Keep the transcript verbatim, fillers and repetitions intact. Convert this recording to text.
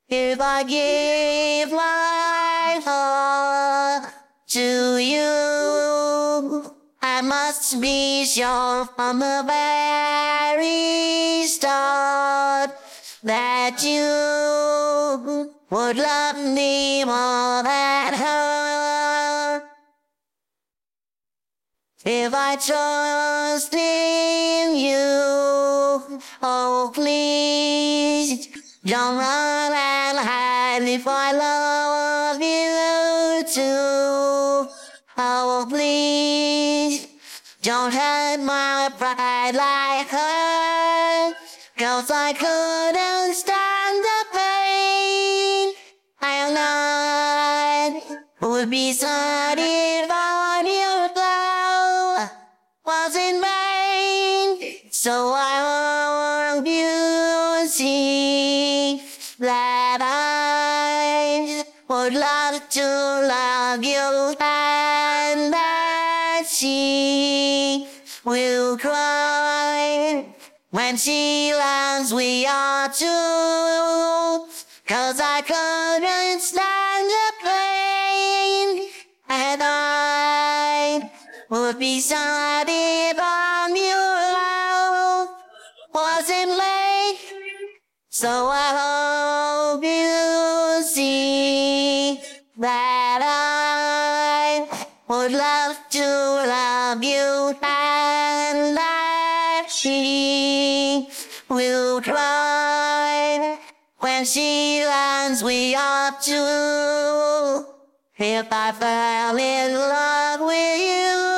If I give my heart to you, I must be sure from the very start that you would love me more than her. If I trust in you, oh please don't run and hide if I love you too. Oh please don't hurt my pride like her, 'cause I couldn't stand the pain. I know would be sad if all your love was in vain. So I hope you see that I would love to love you, and that she will cry when she learns we are two, 'cause I couldn't stand the pain, and I would be sad if all your love wasn't late. So I hope you see that I would love to love you, and that she will cry when she learns we are two. If I fell in love with you,